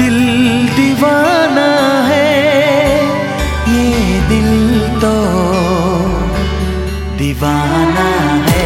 दिल दीवाना है, ये दिल तो दीवाना है।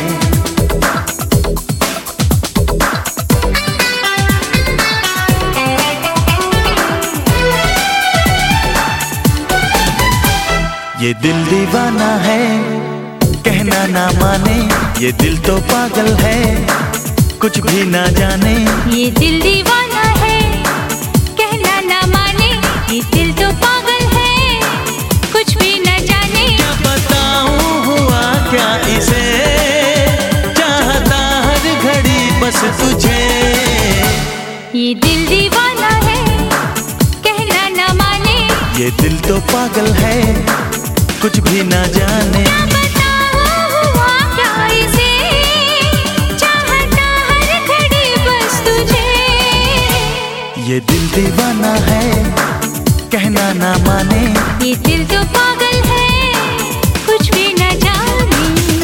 ये दिल दीवाना है, कहना ना माने, ये दिल तो पागल है, कुछ भी ना जाने। ये दिल दीवाना है, कहना ना माने, ये दिल तो पागल है, कुछ भी ना जाने। क्या बताऊं हुआ क्या इसे, चाहता हर घड़ी बस तुझे। ये दिल दीवाना है, कहना ना माने, ये दिल तो पागल है, कुछ भी ना जाने। क्या बताऊं हुआ क्या इसे, चाहता हर घड़ी बस तुझे। ये दिल दीवाना है, कहना ना माने, ये दिल तो पागल है, कुछ भी ना जाने।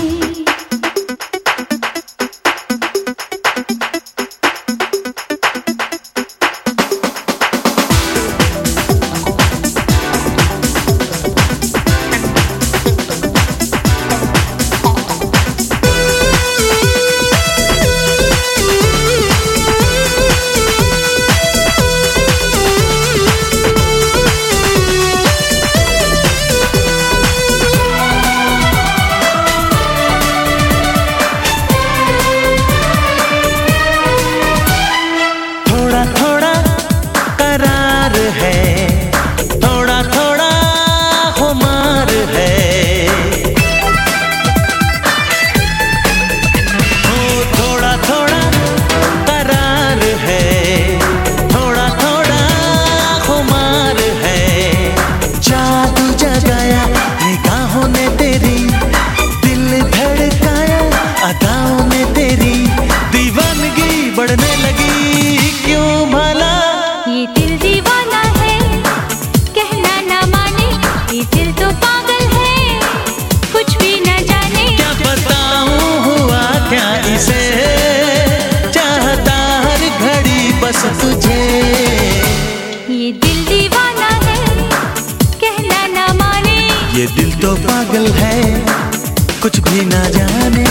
बढ़ने लगी क्यों भला। ये दिल दीवाना है, कहना ना माने, ये दिल तो पागल है, कुछ भी ना जाने। क्या बताऊं हुआ क्या इसे, चाहता हर घड़ी बस तुझे। ये दिल दीवाना है, कहना ना माने, ये दिल तो पागल है, कुछ भी ना जाने।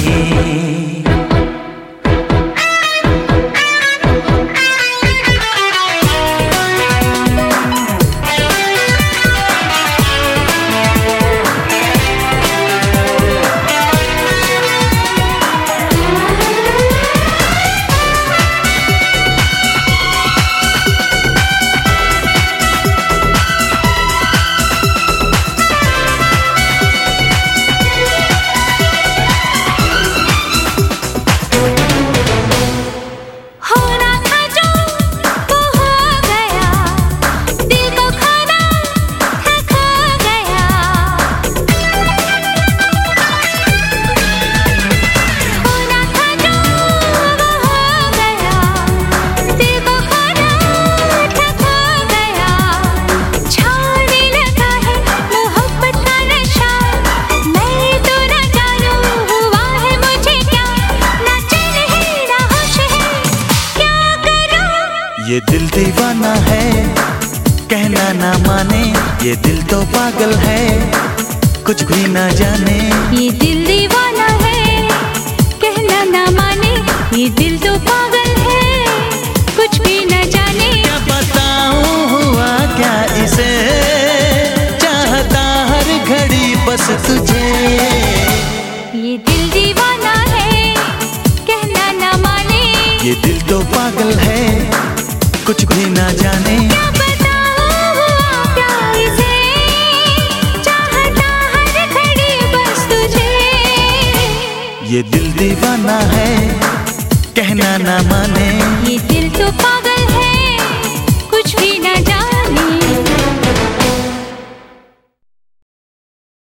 ये दिल दीवाना है, कहना ना माने, ये दिल तो पागल है, कुछ भी ना जाने। ये दिल दीवाना है, कहना ना माने, ये दिल तो पागल है, कुछ भी ना जाने। क्या बताऊं हुआ क्या इसे, चाहता हर घड़ी बस तुझे। ये दिल दीवाना है, कहना ना माने, ये दिल तो पागल है, कुछ भी ना जाने। क्या बताऊं हुआ क्या इसे, चाहता हर घड़ी बस तुझे। ये दिल दीवाना है, कहना ना माने, ये दिल तो